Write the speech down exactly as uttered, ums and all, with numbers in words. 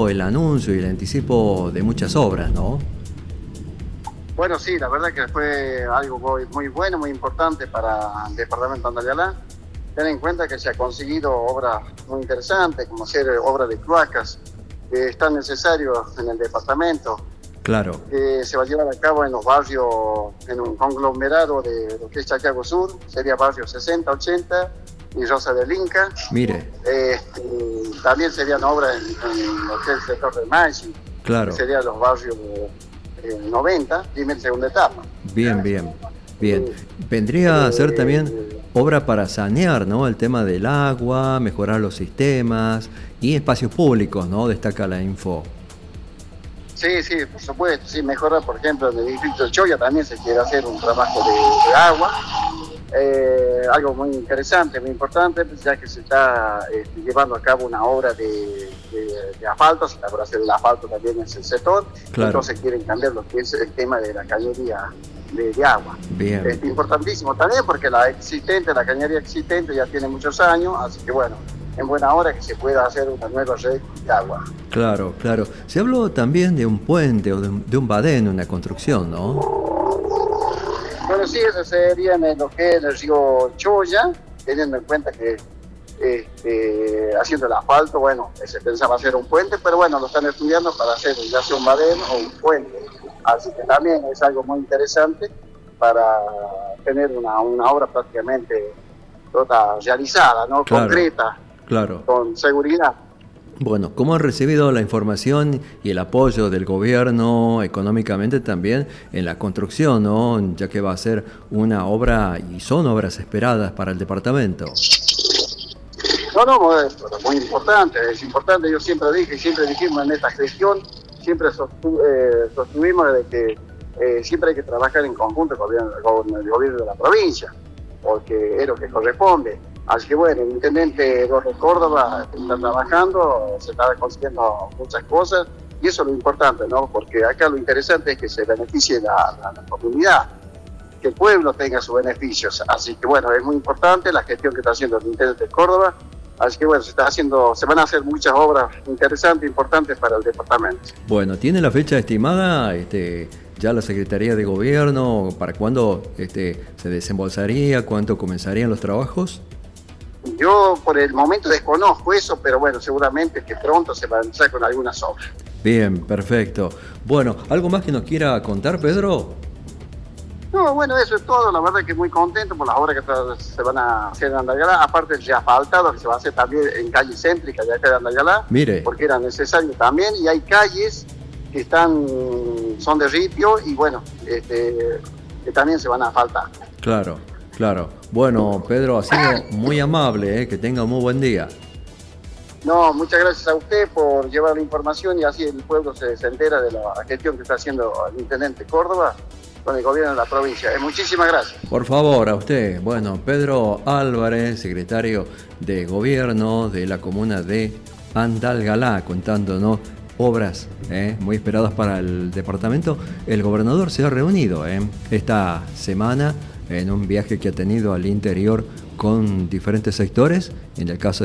sido el anuncio y el anticipo de muchas obras, ¿no? Bueno, sí, la verdad que fue algo muy, muy bueno, muy importante para el departamento de Andayalá. Ten en cuenta que se ha conseguido obras muy interesantes, como ser obras de cloacas, que están necesarios en el departamento. Claro. Que se va a llevar a cabo en los barrios, en un conglomerado de lo que es Chaquiago Sur, sería barrio sesenta, ochenta y Rosa del Inca. Mire. Eh, también serían obras en, en lo que es el sector de Maggi, Claro. que serían los barrios eh, noventa, primera y segunda etapa. Bien, bien, bien. Vendría a ser también obra para sanear, ¿no? El tema del agua, mejorar los sistemas y espacios públicos, ¿no? Destaca la info. Sí, sí, por supuesto, sí, mejora, por ejemplo, en el distrito de Choya también se quiere hacer un trabajo de, de agua, eh, algo muy interesante, muy importante, pues ya que se está eh, llevando a cabo una obra de, de, de asfalto, se está por hacer el asfalto también en ese sector, Claro. Entonces quieren cambiar lo que es el tema de la cañería de, de agua. Bien. Es importantísimo también porque la existente, la cañería existente ya tiene muchos años, así que bueno, en buena hora que se pueda hacer una nueva red de agua. Claro, claro. Se habló también de un puente o de un, de un badén, una construcción, ¿no? Bueno, sí, eso sería en lo que es el río Choya, teniendo en cuenta que este, haciendo el asfalto, bueno, se pensaba hacer un puente, pero bueno, lo están estudiando para hacer ya sea un badén o un puente. Así que también es algo muy interesante para tener una, una obra prácticamente toda realizada, ¿no? Claro. Concreta. Claro. Con seguridad. Bueno, ¿cómo han recibido la información y el apoyo del gobierno económicamente también en la construcción, ¿no? Ya que va a ser una obra y son obras esperadas para el departamento. No, no, muy, muy importante, es importante, yo siempre dije, siempre dijimos en esta gestión, siempre sostu, eh, sostuvimos de que eh, siempre hay que trabajar en conjunto con, con el gobierno de la provincia, porque es lo que corresponde. Así que bueno, el intendente Jorge Córdoba está trabajando, se está consiguiendo muchas cosas y eso es lo importante, ¿no? Porque acá lo interesante es que se beneficie la, la, la comunidad, que el pueblo tenga sus beneficios. Así que bueno, es muy importante la gestión que está haciendo el intendente Córdoba. Así que bueno, se está haciendo, se van a hacer muchas obras interesantes, importantes para el departamento. Bueno, ¿tiene la fecha estimada este, ya la Secretaría de Gobierno? ¿Para cuándo este, se desembolsaría? ¿Cuánto comenzarían los trabajos? Yo por el momento desconozco eso, pero bueno, seguramente que pronto se va a empezar con algunas obras. Bien, perfecto. Bueno, ¿algo más que nos quiera contar, Pedro? No, bueno, eso es todo. La verdad que muy contento por las obras que se van a hacer en Andayalá. Aparte el asfaltado que se va a hacer también en calle céntrica de acá de Andayalá. Mire. Porque era necesario también. Y hay calles que están, son de ripio y bueno, este, que también se van a asfaltar. Claro. Claro. Bueno, Pedro, ha sido muy amable, ¿eh? Que tenga un muy buen día. No, muchas gracias a usted por llevar la información y así el pueblo se, se entera de la gestión que está haciendo el intendente Córdoba con el gobierno de la provincia. Eh, muchísimas gracias. Por favor, a usted. Bueno, Pedro Álvarez, secretario de Gobierno de la comuna de Andalgalá, contándonos obras eh, muy esperadas para el departamento. El gobernador se ha reunido eh, esta semana en un viaje que ha tenido al interior con diferentes sectores, en el caso